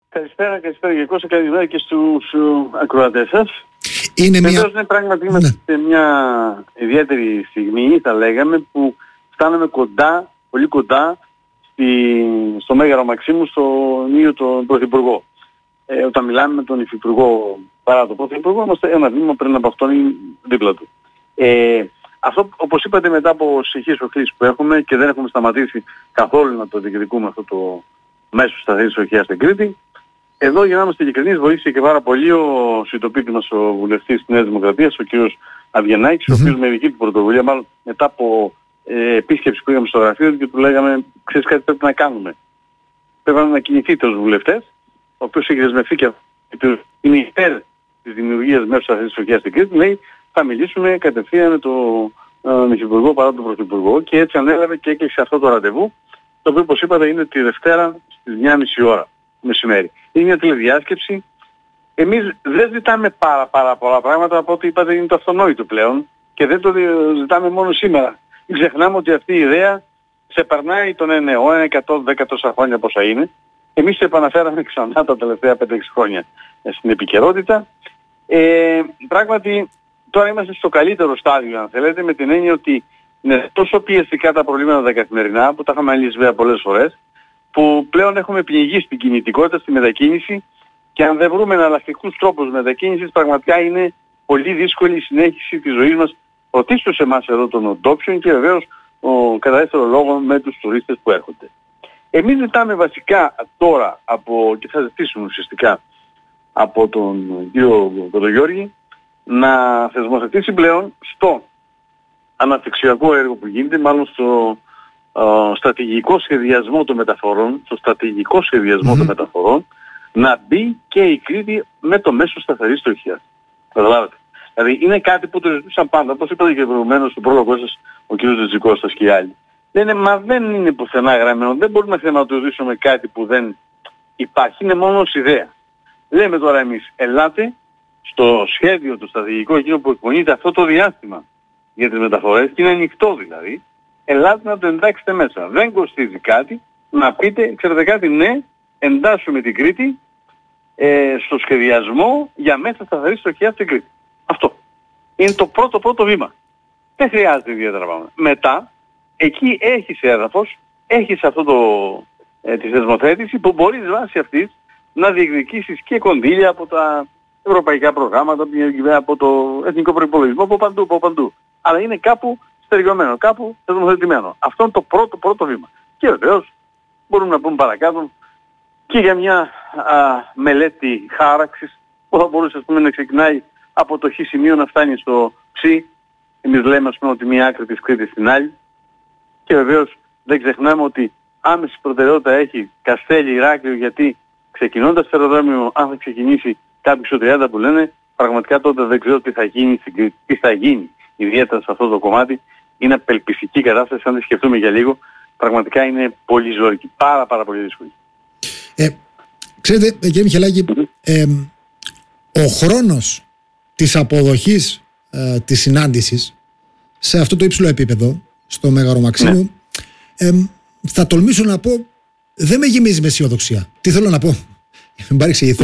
Καλησπέρα Γεκώ, καλημέρα και στους ακροατές σας. Βεβαίως, πράγματι είμαστε σε μια ιδιαίτερη στιγμή, θα λέγαμε, που φτάναμε κοντά, πολύ κοντά, στο Μέγαρο Μαξίμου, στον ίδιο τον Πρωθυπουργό. Όταν μιλάμε με τον Υφυπουργό παρά τον Πρωθυπουργό, είμαστε ένα βήμα πριν από αυτόν δίπλα του. Αυτό, όπως είπατε, μετά από συνεχείς προκλήσεις που έχουμε και δεν έχουμε σταματήσει καθόλου να το διεκδικούμε αυτό το μέσο σταθερής οχιάς στην Κρήτη, εδώ για να είμαστε ειλικρινείς βοήθησε και πάρα πολύ ο συντοπίτης μας, ο βουλευτής της Νέας Δημοκρατίας, ο κ. Αβγενάκης, ο οποίος με δική του πρωτοβουλία, μάλλον μετά από επίσκεψη που είχαμε στο γραφείο και του λέγαμε, ξέρεις κάτι πρέπει να κάνουμε. Πρέπει να κινηθείτε ως βουλευτές, ο οποίος έχει δεσμευτεί και είναι υπέρ της δημιουργίας μέσω σταθερής οχιάς στην Κρήτη, λέει θα μιλήσουμε κατευθείαν με τον Υφυπουργό παρά τον Πρωθυπουργό, και έτσι ανέλαβε και έκλεισε αυτό το ραντεβού, το οποίο όπως είπατε είναι τη Δευτέρα στις 9.30 ώρα μεσημέρι. Είναι μια τηλεδιάσκεψη. Εμείς δεν ζητάμε πάρα πολλά πράγματα, από ό,τι είπατε είναι το αυτονόητο πλέον και δεν το ζητάμε μόνο σήμερα. Ξεχνάμε ότι αυτή η ιδέα ξεπερνάει τον αιώνα, 110 τόσα χρόνια πόσα είναι. Εμείς το επαναφέραμε ξανά τα τελευταία 5-6 χρόνια στην επικαιρότητα. Πράγματι τώρα είμαστε στο καλύτερο στάδιο, αν θέλετε, με την έννοια ότι είναι τόσο πιεστικά τα προβλήματα τα καθημερινά, που τα είχαμε αναλύσει βέβαια πολλές φορές, που πλέον έχουμε πνιγεί στην κινητικότητα, στη μετακίνηση, και αν δεν βρούμε εναλλακτικούς τρόπους μετακίνησης, πραγματικά είναι πολύ δύσκολη η συνέχιση της ζωής μας, πρωτίστως σε εμάς εδώ των ντόπιων και βεβαίως κατά δεύτερο λόγο με τους τουρίστες που έρχονται. Εμείς ζητάμε βασικά τώρα και θα ζητήσουμε ουσιαστικά από τον κύριο Κοντογιώργη να θεσμοθετήσει πλέον στο αναπτυξιακό έργο που γίνεται, μάλλον στο στρατηγικό σχεδιασμό των μεταφορών, των μεταφορών, να μπει και η Κρήτη με το μέσο σταθερής οχιάς. Καταλάβατε. Δηλαδή είναι κάτι που το ζητούσαν πάντα, όπως είπατε και προηγουμένως στον πρόλογο σας, ο κ. Τζιτζικώστας και οι άλλοι. Δεν είναι πουθενά γραμμένο, δεν μπορούμε να χρηματοδοτήσουμε κάτι που δεν υπάρχει, είναι μόνο ως ιδέα. Λέμε τώρα εμείς, ελάτε στο σχέδιο το στρατηγικό εκείνο που εκπονείται αυτό το διάστημα για τις μεταφορές, και είναι ανοιχτό δηλαδή, ελάτε να το εντάξετε μέσα. Δεν κοστίζει κάτι, να πείτε, ξέρετε κάτι, ναι, εντάσσουμε την Κρήτη στο σχεδιασμό για μέσα σταθερής οχιάς στην Κρήτη. Αυτό. Είναι το πρώτο βήμα. Δεν χρειάζεται ιδιαίτερα πράγματα. Μετά, εκεί έχεις έδαφος, έχεις αυτό τη θεσμοθέτηση που μπορείς βάσει αυτής να διεκδικήσεις και κονδύλια από τα ευρωπαϊκά προγράμματα, από το εθνικό προϋπολογισμό, από παντού. Αλλά είναι κάπου στεριωμένο, κάπου θεσμοθετημένο. Αυτό είναι το πρώτο βήμα. Και βεβαίως μπορούμε να πούμε παρακάτω και για μια μελέτη χάραξης που θα μπορούσε, ας πούμε, να ξεκινάει από το χ σημείο να φτάνει στο ψ. Εμείς λέμε, ας πούμε, ότι μία άκρη της Κρήτης στην άλλη. Και βεβαίως δεν ξεχνάμε ότι άμεση προτεραιότητα έχει Καστέλι, Ηράκλειο, γιατί ξεκινώντας το αεροδρόμιο, αν θα ξεκινήσει κάποιοι στο 30 που λένε, πραγματικά τότε δεν ξέρω τι θα γίνει στην Κρήτη, τι θα γίνει ιδιαίτερα σε αυτό το κομμάτι. Είναι απελπιστική κατάσταση, αν τη σκεφτούμε για λίγο, πραγματικά είναι πολύ ζώρικη, πάρα πολύ δύσκολη. Ξέρετε, κύριε Μιχελάκη, ο χρόνος της αποδοχής της συνάντησης σε αυτό το υψηλό επίπεδο, στο Μέγαρο Μαξίμου, θα τολμήσω να πω, δεν με γεμίζει με αισιοδοξία. Τι θέλω να πω? Μην παρεξηγηθώ.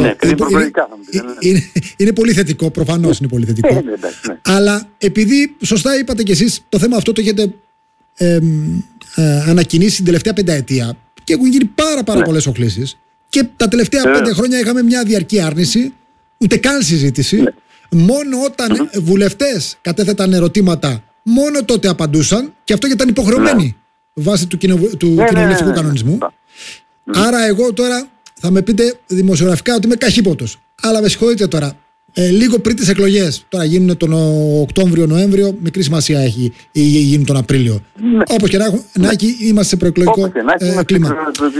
Είναι πολύ θετικό, προφανώς είναι πολύ θετικό. Αλλά επειδή σωστά είπατε κι εσείς, το θέμα αυτό το έχετε ανακοινήσει την τελευταία πενταετία και έχουν γίνει πάρα πολλές οχλήσεις, και τα τελευταία 5 χρόνια είχαμε μια διαρκή άρνηση, ούτε καν συζήτηση. Μόνο όταν βουλευτές κατέθεταν ερωτήματα, μόνο τότε απαντούσαν, και αυτό γιατί ήταν υποχρεωμένοι βάσει του κοινοβουλευτικού κανονισμού. Άρα εγώ τώρα θα με πείτε δημοσιογραφικά ότι είμαι καχύποπτος, αλλά με συγχωρείτε τώρα, λίγο πριν τις εκλογές, τώρα γίνουν τον Οκτώβριο-Νοέμβριο, μικρή σημασία έχει γίνουν τον Απρίλιο. Όπως και να έχει, είμαστε σε προεκλογικό κλίμα.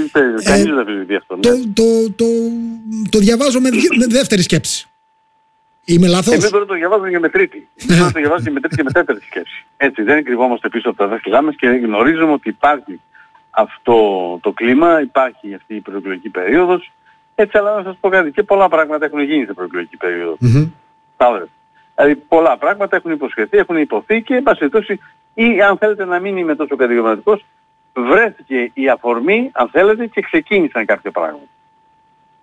Το διαβάζω με δεύτερη σκέψη. Είμαι λάθος? Εμείς τώρα το διαβάζουμε και με τρίτη. Τώρα το διαβάζουμε και με τρίτη και με τέταρτη σκέψη. Έτσι, δεν κρυβόμαστε πίσω από τα δάχτυλά μας και γνωρίζουμε ότι υπάρχει αυτό το κλίμα, υπάρχει αυτή η προεκλογική περίοδος. Έτσι, αλλά να σας πω κάτι, και πολλά πράγματα έχουν γίνει στην προεκλογική περίοδο. Δηλαδή πολλά πράγματα έχουν υποσχεθεί, έχουν υποθεί και εν πάση περιπτώσει, ή αν θέλετε να μην είμαι τόσο κατηγορηματικός, βρέθηκε η αφορμή, αν θέλετε, και ξεκίνησαν κάποια πράγματα.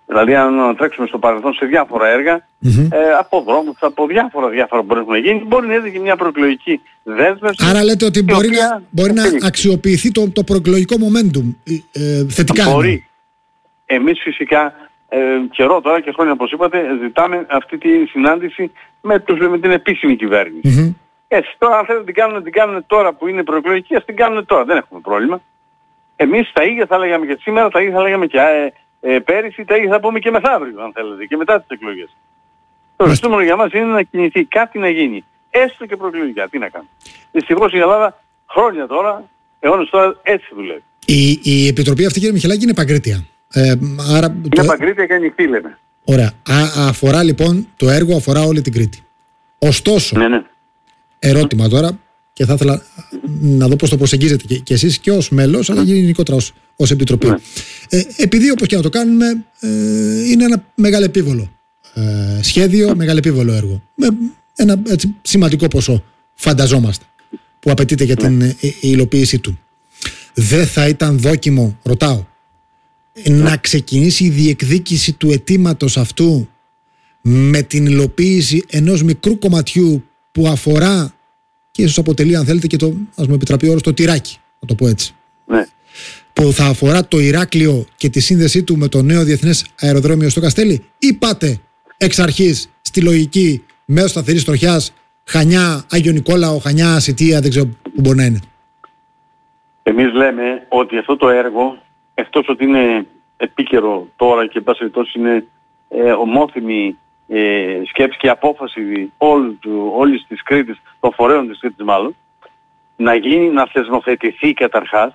Δηλαδή αν τρέξουμε στο παρελθόν σε διάφορα έργα, από δρόμους, από διάφορα που μπορεί να γίνει, μπορεί να είναι και μια προεκλογική δέσμευση. Άρα λέτε ότι μπορεί να αξιοποιηθεί το προεκλογικό momentum θετικά. Μπορεί. Εμείς φυσικά καιρό τώρα και χρόνια όπως είπατε ζητάμε αυτή τη συνάντηση με την επίσημη κυβέρνηση. Έτσι τώρα αν θέλετε την κάνουν τώρα που είναι προεκλογική, ας την κάνουν τώρα, δεν έχουμε πρόβλημα. Εμείς τα ίδια θα λέγαμε και σήμερα, τα ίδια θα λέγαμε και πέρυσι, τα ίδια θα πούμε και μεθαύριο αν θέλετε και μετά τις εκλογές. Το ζητούμενο για μας είναι να κινηθεί, κάτι να γίνει. Έστω και προεκλογικά, τι να κάνουμε. Δυστυχώς η Ελλάδα χρόνια τώρα, αιώνες τώρα έτσι δουλεύει. Η επιτροπή αυτή, κύριε Μιχελάκη, είναι παγκρίτια. Είναι παγκρίτια και ανοιχτή λέμε. Ωραία. Αφορά λοιπόν το έργο, αφορά όλη την Κρήτη. Ωστόσο, ερώτημα τώρα, και θα ήθελα να δω πώς το προσεγγίζετε και εσείς και ως μέλος, αλλά γενικότερα ως επιτροπή. Επειδή όπως και να το κάνουμε, είναι ένα μεγαλεπίβολο σχέδιο, μεγαλεπίβολο έργο. Με ένα έτσι, σημαντικό ποσό, φανταζόμαστε, που απαιτείται για την υλοποίησή του. Δεν θα ήταν δόκιμο, ρωτάω, να ξεκινήσει η διεκδίκηση του αιτήματος αυτού με την υλοποίηση ενός μικρού κομματιού που αφορά και ίσως αποτελεί, αν θέλετε, και το, ας μου επιτραπεί ο όρος, το τυράκι, να το πω έτσι. Που θα αφορά το Ηράκλειο και τη σύνδεσή του με το νέο διεθνές αεροδρόμιο στο Καστέλι, ή πάτε εξ αρχής στη λογική μέσω σταθερής τροχιάς Χανιά, Άγιο Νικόλαο, Χανιά, Σιτία, δεν ξέρω που μπορεί να είναι. Εμείς λέμε ότι αυτό το έργο, εκτός ότι είναι επίκαιρο τώρα και εν πάση περιπτώσει είναι ομόθυμη σκέψη και απόφαση όλης της Κρήτης, των φορέων της Κρήτης μάλλον, να γίνει, να θεσμοθετηθεί καταρχάς,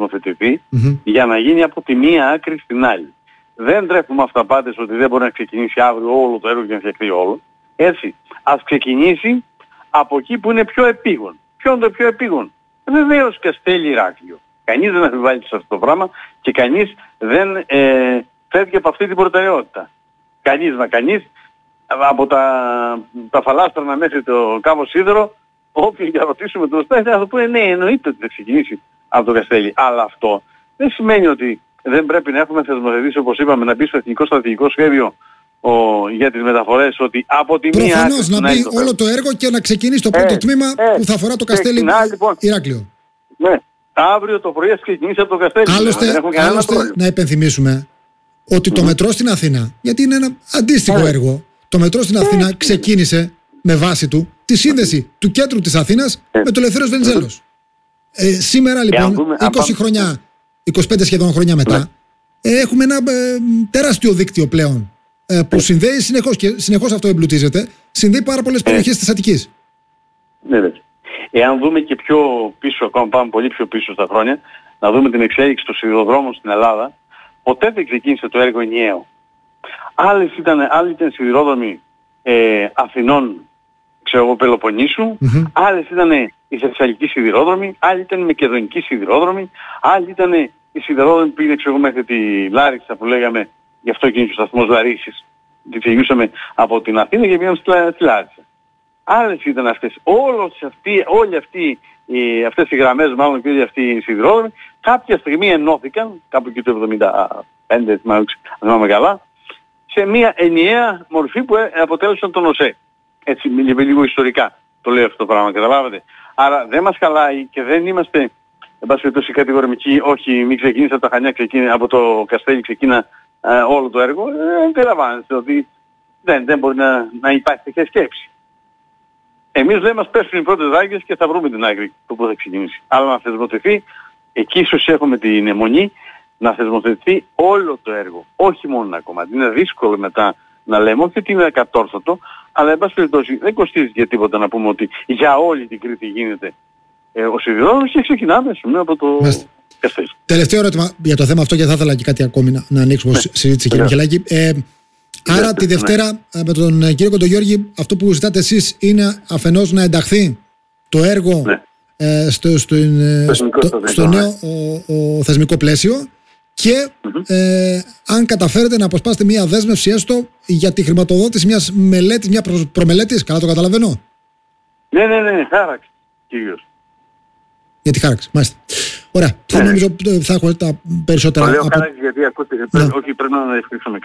για να γίνει από τη μία άκρη στην άλλη. Δεν τρέφουμε αυταπάτες ότι δεν μπορεί να ξεκινήσει αύριο όλο το έργο και να φτιαχτεί όλο. Έτσι, ας ξεκινήσει από εκεί που είναι πιο επίγον. Ποιο είναι το πιο επίγον? Βεβαίως Καστέλι, Ηράκλειο. Κανείς δεν αμφιβάλλει σε αυτό το πράγμα και κανείς δεν φεύγει από αυτή την προτεραιότητα. Κανείς από τα φαλάστρανα μέχρι το Κάβο Σίδερο, όποιον και ρωτήσουμε τον Στέφη θα πούνε ναι, εννοείται ότι θα ξεκινήσει από το Καστέλι. Αλλά αυτό δεν σημαίνει ότι δεν πρέπει να έχουμε θεσμοθετήσει, όπως είπαμε, να μπει στο εθνικό στρατηγικό σχέδιο για τις μεταφορές, ότι από τη μία... Προφανώς να μπει όλο το έργο και να ξεκινήσει το πρώτο τμήμα που θα αφορά το Καστέλι λοιπόν, Ηράκλειο. Ναι, αύριο το πρωί θα ξεκινήσει από το Καστέλι. Άλλωστε να υπενθυμίσουμε ότι το μετρό στην Αθήνα, γιατί είναι ένα αντίστοιχο έργο, το μετρό στην Αθήνα ξεκίνησε με βάση του τη σύνδεση του κέντρου της Αθήνας με το Ελευθέριος Βενιζέλος. Σήμερα λοιπόν, 20 χρόνια, 25 σχεδόν χρόνια μετά, έχουμε ένα τεράστιο δίκτυο πλέον που συνδέει συνεχώς και συνεχώς αυτό εμπλουτίζεται, συνδέει πάρα πολλές περιοχές της Αττικής. Ναι. Εάν δούμε και πιο πίσω, ακόμα πάμε πολύ πιο πίσω στα χρόνια, να δούμε την εξέλιξη των σιδηροδρόμων στην Ελλάδα, ποτέ δεν ξεκίνησε το έργο ενιαίο. Άλλοι ήταν σιδηρόδρομοι Αθηνών, Πελοποννήσου, άλλες ήταν οι Θεσσαλικοί σιδηρόδρομοι, άλλοι ήταν οι Μακεδονικοί σιδηρόδρομοι, άλλοι ήταν οι σιδηρόδρομοι που πήγαινε μέχρι τη Λάρισα που λέγαμε, γι' αυτό και είναι ο σταθμός Λαρίσης, ότι ξεκινούσαμε από την Αθήνα και πήγαμε στη Λάρισα. Άλλες ήταν αυτές. Αυτές οι γραμμές μάλλον και όλοι αυτοί οι σιδηρόδρομοι κάποια στιγμή ενώθηκαν, κάπου εκεί το 1975, αν θυμάμαι καλά, σε μια ενιαία μορφή που αποτέλεσαν τον ΟΣΕ. Έτσι λίγο ιστορικά το λέω αυτό το πράγμα, καταλάβατε. Άρα δεν μας χαλάει και δεν είμαστε εν πάση περιπτώσει κατηγορημικοί, όχι μην ξεκίνησε από τα Χανιά, από το Καστέλι ξεκίνα όλο το έργο. Αντιλαμβάνεστε ότι δεν μπορεί να υπάρχει τέτοια σκέψη. Εμείς λέμε μας πέφτουν οι πρώτες ράγκες και θα βρούμε την άκρη το που θα ξεκινήσει. Αλλά να θεσμοθετηθεί, εκεί ίσως έχουμε την αιμονή, να θεσμοθετηθεί όλο το έργο, όχι μόνο ένα κομμάτι. Είναι δύσκολο μετά να λέμε, όχι ότι είναι ακατόρθωτο, αλλά εν πάση περιπτώσει δεν κοστίζει για τίποτα να πούμε ότι για όλη την Κρήτη γίνεται ο σιδηρόδρομος και ξεκινάμε από το Καστέλι. Τελευταίο ερώτημα για το θέμα αυτό και θα ήθελα και κάτι ακόμη να ανοίξουμε ως συζήτηση, κύριε Μιχελάκη. Άρα τη Δευτέρα με τον κύριο Κοντογιώργη αυτό που ζητάτε εσείς είναι αφενός να ενταχθεί το έργο στο νέο θεσμικό πλαίσιο και αν καταφέρετε να αποσπάσετε μια δέσμευση έστω για τη χρηματοδότηση μιας μελέτης, μια προμελέτης, καλά το καταλαβαίνω. Ναι, χάραξη κυρίως. Για τη χάραξη, μάλιστα. Ωραία, θα νομίζω θα έχω τα περισσότερα. Το λέω χάραξη γιατί ακούτε, όχι πρέπει να διευκρινίσουμε κάτι.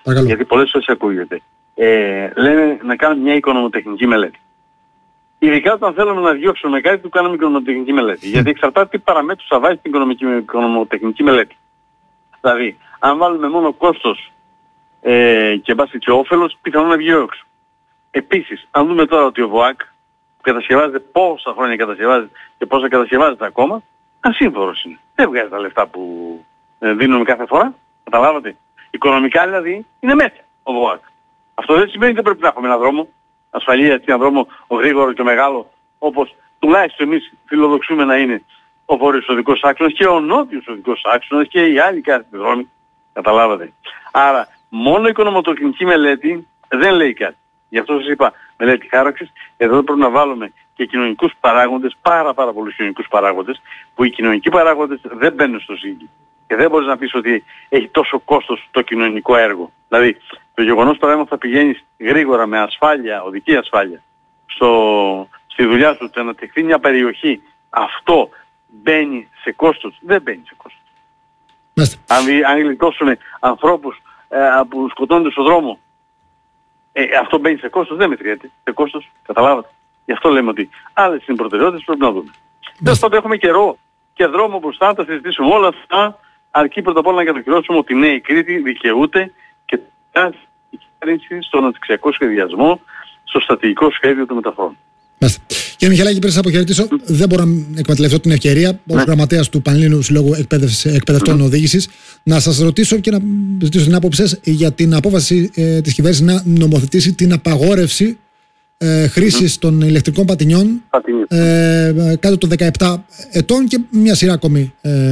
Παρακαλώ. γιατί πολλές φορές ακούγεται. Λένε να κάνουμε μια οικονομοτεχνική μελέτη. Ειδικά όταν θέλουμε να διώξουμε κάτι, του κάνουμε οικονομοτεχνική μελέτη. Γιατί εξαρτάται τι παραμέτρους θα βάζει την οικονομοτεχνική μελέτη. Δηλαδή, αν βάλουμε μόνο κόστος και βάση και όφελος, πιθανόν να βγει έξω. Επίσης, αν δούμε τώρα ότι ο ΒΟΑΚ κατασκευάζεται, πόσα χρόνια κατασκευάζεται και πόσα κατασκευάζεται ακόμα, ασύμφορος είναι. Δεν βγάζει τα λεφτά που δίνουμε κάθε φορά. Καταλάβατε. Οικονομικά δηλαδή είναι μέσα ο ΒΟΑΚ. Αυτό δεν σημαίνει ότι δεν πρέπει να έχουμε έναν δρόμο ασφαλείας και έναν δρόμο γρήγορο και μεγάλο, όπως τουλάχιστον εμείς φιλοδοξούμε να είναι ο βόρειος οδικός άξονας και ο νότιος οδικός άξονας και οι άλλοι κάθετοι δρόμοι. Καταλάβατε. Άρα μόνο η οικονομοτεχνική μελέτη δεν λέει κάτι. Γι' αυτό σας είπα μελέτη χάραξης. Εδώ πρέπει να βάλουμε και κοινωνικούς παράγοντες, πάρα πολλούς κοινωνικούς παράγοντες, που οι κοινωνικοί παράγοντες δεν μπαίνουν στο ζύγι. Και δεν μπορείς να πεις ότι έχει τόσο κόστος το κοινωνικό έργο. Δηλαδή το γεγονός παράδειγμα θα πηγαίνεις γρήγορα με ασφάλεια, οδική ασφάλεια, στη δουλειά σου, το να αναπτυχθεί μια περιοχή, αυτό μπαίνει σε κόστος? Δεν μπαίνει σε κόστος. Αν γλιτώσουμε ανθρώπους που σκοτώνονται στον δρόμο, αυτό μπαίνει σε κόστος? Δεν μετριέται σε κόστος. Καταλάβατε. Γι' αυτό λέμε ότι άλλες είναι προτεραιότητες που πρέπει να δούμε. Τέλος πάντων έχουμε καιρό και δρόμο μπροστά, τα συζητήσουμε όλα αυτά, αρκεί πρώτα απ' όλα να κατοχυρώσουμε ότι ναι, η Κρήτη δικαιούται και η κυβέρνηση στον αναπτυξιακό σχεδιασμό, στο στρατηγικό σχέδιο των μεταφορών. Κύριε Μιχαλάκη, πριν σας αποχαιρετήσω, δεν μπορώ να εκμεταλλευτώ την ευκαιρία, ως γραμματέας του Πανελλήνιου Συλλόγου Εκπαιδευτών Οδήγησης, να σας ρωτήσω και να ζητήσω την άποψη σας για την απόφαση της κυβέρνησης να νομοθετήσει την απαγόρευση χρήσης των ηλεκτρικών πατινιών κάτω των 17 ετών και μια σειρά ακόμη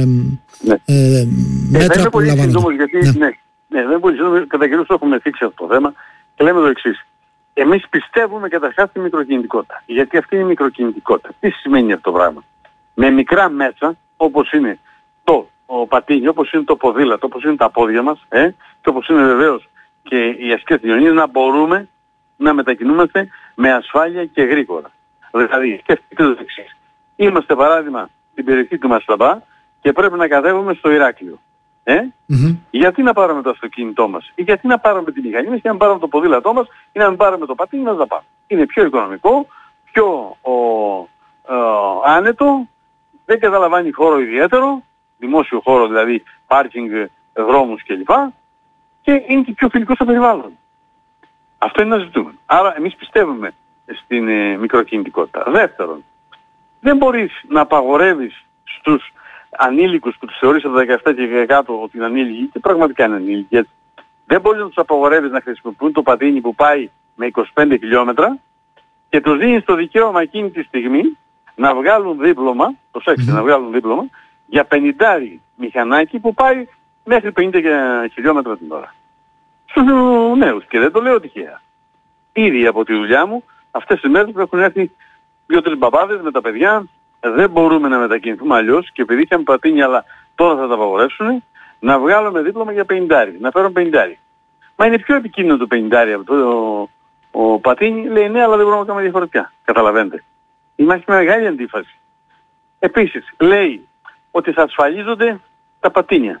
μέτρα που λαμβάνονται. Δεν είναι πολύ σύντομο, κατά καιρούς το έχουμε θίξει αυτό το θέμα και λέμε το εξής. Εμείς πιστεύουμε καταρχάς στη μικροκινητικότητα. Γιατί αυτή είναι η μικροκινητικότητα. Τι σημαίνει αυτό το πράγμα? Με μικρά μέσα, όπως είναι το πατίνι, όπως είναι το ποδήλατο, όπως είναι τα πόδια μας, και όπως είναι βεβαίως και οι ασκές κοινωνίες, να μπορούμε να μετακινούμαστε με ασφάλεια και γρήγορα. Δηλαδή, σκεφτείτε το εξής. Είμαστε παράδειγμα στην περιοχή του Μασταμπά και πρέπει να κατέβουμε στο Ηράκλειο. Γιατί να πάρουμε το αυτοκίνητό μας, ή γιατί να πάρουμε τη μηχανή μας, ή να πάρουμε το ποδήλατό μας, ή να πάρουμε το πατίνι μας να πάμε? Είναι πιο οικονομικό, πιο άνετο, δεν καταλαμβάνει χώρο ιδιαίτερο, δημόσιο χώρο δηλαδή, πάρκινγκ, δρόμους κλπ. Και είναι και πιο φιλικό στο περιβάλλον. Αυτό είναι ένα ζητούμενο. Άρα εμείς πιστεύουμε στην μικροκινητικότητα. Δεύτερον, δεν μπορείς να απαγορεύεις στους ανήλικους που τους θεωρείς από τα 17 και κάτω ότι είναι ανήλικοι, και πραγματικά είναι ανήλικοι, έτσι. Δεν μπορείς να τους απαγορεύεις να χρησιμοποιούν το πατίνι που πάει με 25 χιλιόμετρα και τους δίνεις το δικαίωμα εκείνη τη στιγμή να βγάλουν δίπλωμα, να βγάλουν δίπλωμα για 50 μηχανάκι που πάει μέχρι 50 χιλιόμετρα την ώρα. Στους νέους, και δεν το λέω τυχαία. Ήδη από τη δουλειά μου αυτές τις μέρες που έχουν έρθει 2-3 μπαμπάδες με τα παιδιά, δεν μπορούμε να μετακινηθούμε αλλιώς και επειδή είχαμε πατίνι αλλά τώρα θα τα απαγορεύσουν, να βγάλουμε δίπλωμα για 50, να φέρουν 50. Μα είναι πιο επικίνδυνο το 50 από το πατίνι, λέει ναι, αλλά δεν μπορούμε να κάνουμε διαφορετικά. Καταλαβαίνετε. Υπάρχει μεγάλη αντίφαση. Επίσης, λέει ότι θα ασφαλίζονται τα πατίνια.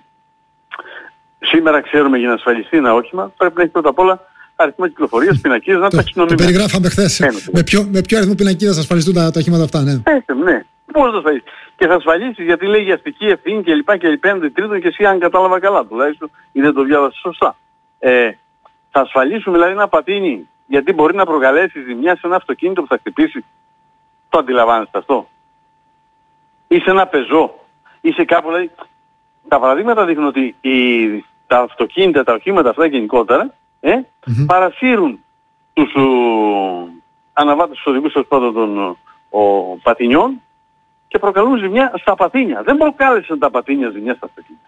Σήμερα ξέρουμε για να ασφαλιστεί ένα όχημα πρέπει να έχει πρώτα απ' όλα αριθμό κυκλοφορίας, πινακίδες, να ταξινομηθεί. Το περιγράφαμε χθες. Με ποιο αριθμό πινακίδας θα ασφαλιστούν τα οχήματα αυτά, ναι. Ναι. Πώς θα ασφαλίσεις? Και θα ασφαλίσεις γιατί λέει για αστική ευθύνη και λοιπά και λοιπά, τρίτον και εσύ αν κατάλαβα καλά τουλάχιστον ή δεν το διάβασα σωστά. Θα ασφαλίσουμε δηλαδή ένα πατίνι γιατί μπορεί να προκαλέσει ζημιά σε ένα αυτοκίνητο που θα χτυπήσει. Το αντιλαμβάνεστε αυτό? Ή σε ένα πεζό ή σε κάπου, δηλαδή τα παραδείγματα δείχνουν ότι τα αυτοκίνητα, τα οχήματα αυτά γενικότερα παρασύρουν τους αναβάτες τους οδηγούς των πατινιών και προκαλούν ζημιά στα πατίνια. Δεν προκάλεσαν τα πατίνια ζημιά στα αυτοκίνητα.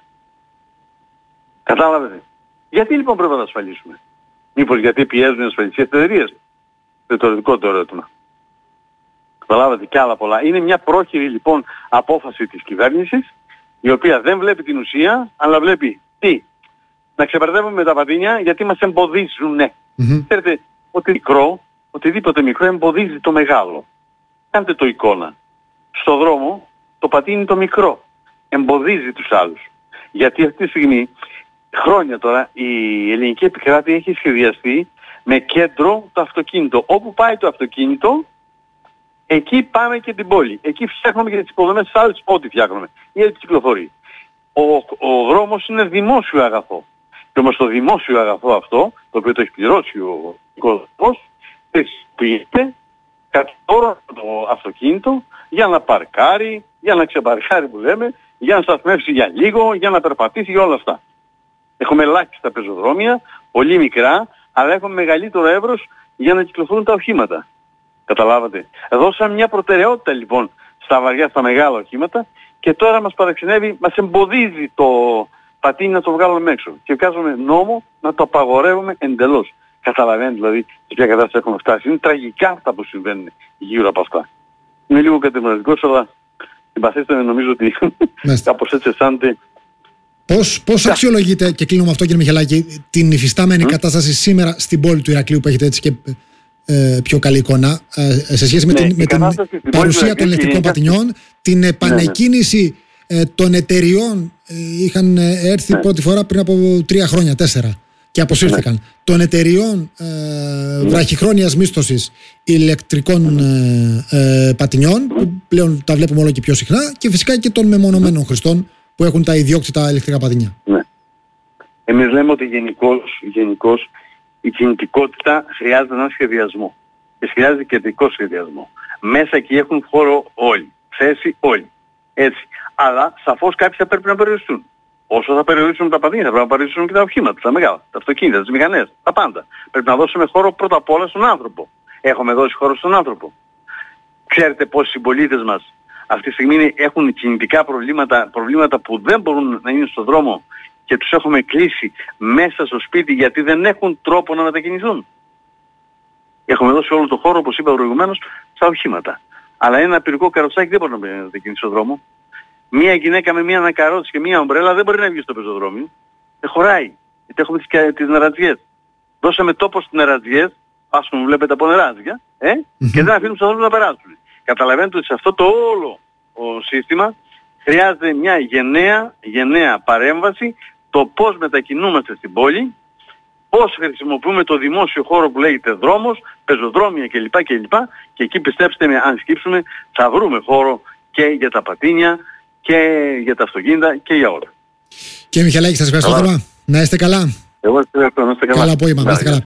Κατάλαβετε? Γιατί λοιπόν πρέπει να τα ασφαλίσουμε? Μήπως γιατί πιέζουν οι ασφαλιστικές εταιρείες? Ρητορικό το ερώτημα. Καταλάβατε, και άλλα πολλά. Είναι μια πρόχειρη λοιπόν απόφαση της κυβέρνησης, η οποία δεν βλέπει την ουσία, αλλά βλέπει τι? Να ξεπερδεύουμε με τα πατίνια γιατί μας εμποδίζουν. Ξέρετε, οτιδήποτε μικρό εμποδίζει το μεγάλο. Κάντε το εικόνα. Στο δρόμο το πατίνι το μικρό εμποδίζει τους άλλους. Γιατί αυτή τη στιγμή χρόνια τώρα η ελληνική επικράτεια έχει σχεδιαστεί με κέντρο το αυτοκίνητο. Όπου πάει το αυτοκίνητο, εκεί πάμε και την πόλη. Εκεί φτιάχνουμε και τις υποδομές άλλες, ό,τι φτιάχνουμε. Ή έτσι κυκλοφορεί. Ο δρόμος είναι δημόσιο αγαθό. Και όμως το δημόσιο αγαθό αυτό, το οποίο το έχει πληρώσει ο κόσμος, χρησιμοποιείται κατά ώρα το αυτοκίνητο για να παρκάρει, για να ξεπαρκάρει που λέμε, για να σταθμεύσει για λίγο, για να περπατήσει για όλα αυτά. Έχουμε ελάχιστα πεζοδρόμια, πολύ μικρά, αλλά έχουμε μεγαλύτερο εύρος για να κυκλοφορούν τα οχήματα. Καταλάβατε. Δώσαμε μια προτεραιότητα λοιπόν στα βαριά, στα μεγάλα οχήματα και τώρα μας παραξενεύει, μας εμποδίζει το πατίνι να το βγάλουμε έξω. Και βγάζουμε νόμο να το απαγορεύουμε εντελώς. Καταλαβαίνετε δηλαδή σε ποια κατάσταση έχουμε φτάσει. Είναι τραγικά αυτά που συμβαίνουν γύρω από αυτά. Είναι λίγο κατεμονιστικός, αλλά συμπαθήστε με, νομίζω ότι κάπως έτσι αισθάνεται. Πώς αξιολογείτε, και κλείνω με αυτό κύριε Μιχαλάκη, την υφιστάμενη κατάσταση σήμερα στην πόλη του Ηρακλείου που έχετε έτσι και πιο καλή εικόνα σε σχέση με την παρουσία των ηλεκτρικών πατινιών, την επανεκκίνηση των εταιριών, είχαν έρθει πρώτη φορά πριν από 3 χρόνια, 4 και αποσύρθηκαν, των εταιριών βραχυχρόνιας μίσθωσης ηλεκτρικών πατινιών που πλέον τα βλέπουμε όλο και πιο συχνά, και φυσικά και των μεμονωμένων χρηστών που έχουν τα ιδιόκτητα ηλεκτρικά πατινιά. Ναι. Εμείς λέμε ότι γενικώς η κινητικότητα χρειάζεται έναν σχεδιασμό. Και χρειάζεται κεντρικό σχεδιασμό. Μέσα εκεί έχουν χώρο όλοι. Θέση όλοι. Έτσι. Αλλά σαφώς κάποιοι θα πρέπει να περιοριστούν. Όσο θα περιορίσουν τα πατίνια, θα πρέπει να περιορίσουν και τα οχήματα, τα μεγάλα, τα αυτοκίνητα, τις μηχανές, τα πάντα. Πρέπει να δώσουμε χώρο πρώτα απ' όλα στον άνθρωπο. Έχουμε δώσει χώρο στον άνθρωπο. Ξέρετε πόσοι συμπολίτες μας αυτή τη στιγμή έχουν κινητικά προβλήματα που δεν μπορούν να είναι στον δρόμο και τους έχουμε κλείσει μέσα στο σπίτι γιατί δεν έχουν τρόπο να μετακινηθούν. Έχουμε δώσει όλο το χώρο, όπως είπα προηγουμένως, στα οχήματα. Αλλά ένα πυρικό καροτσάκι δεν μπορεί να μετακινήσει στον δρόμο. Μία γυναίκα με μία ανακαρότσι και μία ομπρέλα δεν μπορεί να βγει στο πεζοδρόμιο. Δεν χωράει. Γιατί έχουμε τις νερατζιές. Δώσαμε τόπο στις νερατζιές, ας πούμε βλέπετε από νεράτζια, και δεν αφήνουν τους ανθρώπους να περάσουν. Καταλαβαίνετε ότι σε αυτό το όλο σύστημα χρειάζεται μια γενναία παρέμβαση, το πώς μετακινούμαστε στην πόλη, πώς χρησιμοποιούμε το δημόσιο χώρο που λέγεται δρόμος, πεζοδρόμια κλπ. Και εκεί πιστέψτε με, αν σκύψουμε θα βρούμε χώρο και για τα πατίνια και για τα αυτοκίνητα και για όλα. Κύριε Μιχαλάκη, σας ευχαριστώ θερμά. Να είστε καλά. Εγώ σας ευχαριστώ. Να είστε καλά. Καλό απόγευμα. Να είστε καλά.